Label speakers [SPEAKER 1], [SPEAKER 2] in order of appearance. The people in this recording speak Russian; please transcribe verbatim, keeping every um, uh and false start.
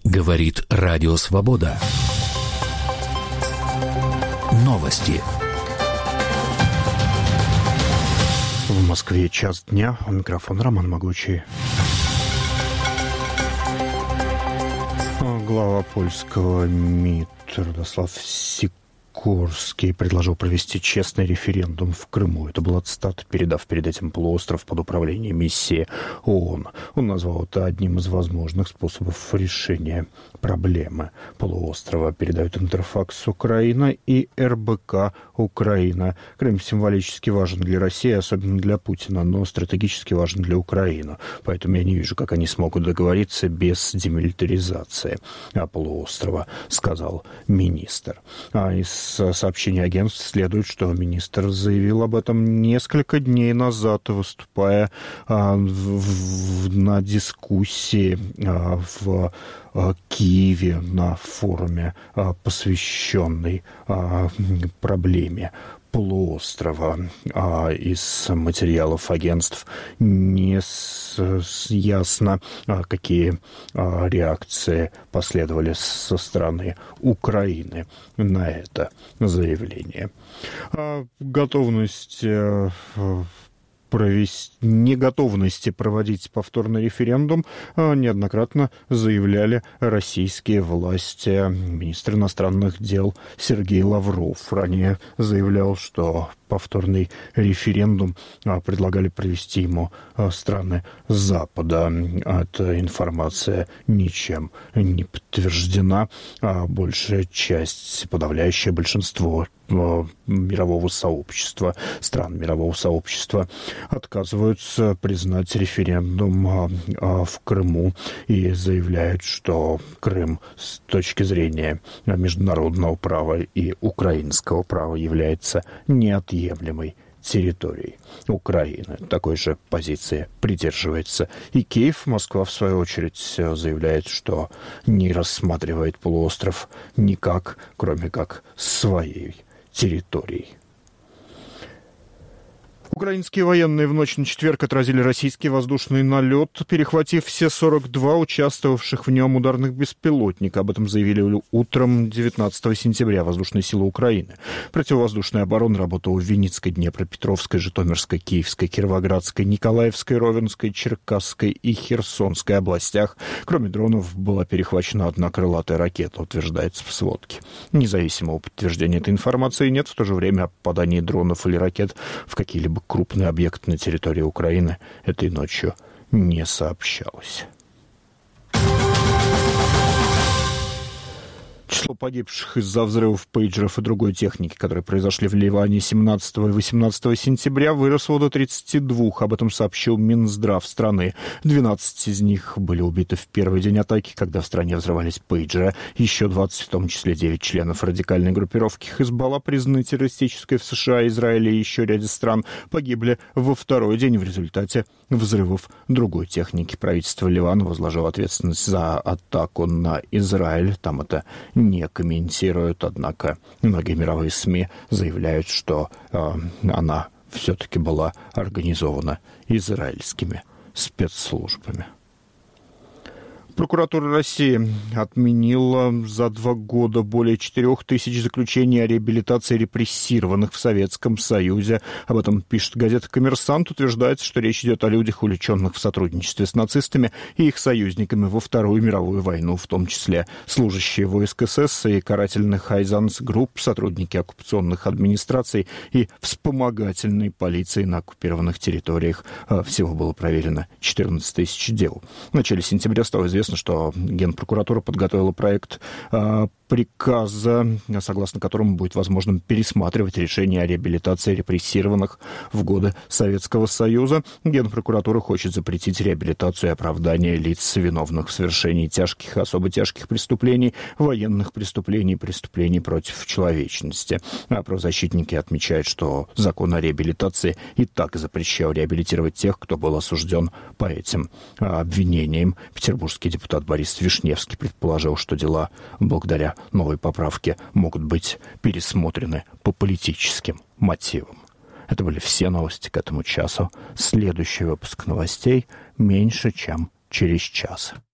[SPEAKER 1] Говорит Радио Свобода. Новости.
[SPEAKER 2] В Москве час дня. У микрофона Роман Могучий. Глава польского МИД Радослав Сикорский предложил провести честный референдум в Крыму. Это была цитата, передав перед этим полуостров под управление миссии ООН. Он назвал это одним из возможных способов решения проблемы полуострова. Передают Интерфакс Украина и эр бэ ка Украина. Крым символически важен для России, особенно для Путина, но стратегически важен для Украины. Поэтому я не вижу, как они смогут договориться без демилитаризации полуострова, сказал министр. А из сообщений агентств следует, что министр заявил об этом несколько дней назад, выступая а, в, в, на дискуссии а, в а, Киеве на форуме, а, посвященной а, проблеме полуострова. А из материалов агентств не с, с, ясно, а, какие а, реакции последовали со стороны Украины на это заявление. А, готовность а, провести, неготовности проводить повторный референдум неоднократно заявляли российские власти. Министр иностранных дел Сергей Лавров ранее заявлял, что повторный референдум предлагали провести ему страны Запада. Эта информация ничем не подтверждена. Большая часть, подавляющее большинство мирового сообщества, стран мирового сообщества отказываются признать референдум в Крыму и заявляют, что Крым с точки зрения международного права и украинского права является неотъемлемой территорией Украины. Такой же позиции придерживается и Киев. Москва, в свою очередь, заявляет, что не рассматривает полуостров никак, кроме как своей территорией. Украинские военные в ночь на четверг отразили российский воздушный налет, перехватив все сорок два участвовавших в нем ударных беспилотника. Об этом заявили утром девятнадцатого сентября воздушные силы Украины. Противовоздушная оборона работала в Винницкой, Днепропетровской, Житомирской, Киевской, Кировоградской, Николаевской, Ровенской, Черкасской и Херсонской областях. Кроме дронов была перехвачена одна крылатая ракета, утверждается в сводке. Независимого подтверждения этой информации нет. В то же время о попадании дронов или ракет в какие-либо крупный объект на территории Украины этой ночью не сообщалось. Число погибших из-за взрывов пейджеров и другой техники, которые произошли в Ливане семнадцатого и восемнадцатого сентября, выросло до тридцати двух. Об этом сообщил Минздрав страны. двенадцать из них были убиты в первый день атаки, когда в стране взрывались пейджеры. Еще двадцать, в том числе девять членов радикальной группировки Хизбалла, признанной террористической в США, Израиле и еще ряде стран, погибли во второй день в результате взрывов другой техники. Правительство Ливана возложило ответственность за атаку на Израиль. Там это не комментируют, однако многие мировые СМИ заявляют, что э, она все-таки была организована израильскими спецслужбами. Прокуратура России отменила за два года более четырех тысяч заключений о реабилитации репрессированных в Советском Союзе. Об этом пишет газета «Коммерсант». Утверждается, что речь идет о людях, увлеченных в сотрудничестве с нацистами и их союзниками во Вторую мировую войну, в том числе служащие войск эс эс и карательных айзанс-групп, сотрудники оккупационных администраций и вспомогательной полиции на оккупированных территориях. Всего было проверено четырнадцать тысяч дел. В начале сентября стало известно, что Генпрокуратура подготовила проект э, приказа, согласно которому будет возможным пересматривать решения о реабилитации репрессированных в годы Советского Союза. Генпрокуратура хочет запретить реабилитацию и оправдание лиц, виновных в совершении тяжких, особо тяжких преступлений, военных преступлений, преступлений против человечности. А правозащитники отмечают, что закон о реабилитации и так запрещал реабилитировать тех, кто был осужден по этим обвинениям. Петербургский депутат Борис Вишневский предположил, что дела благодаря новой поправке могут быть пересмотрены по политическим мотивам. Это были все новости к этому часу. Следующий выпуск новостей меньше, чем через час.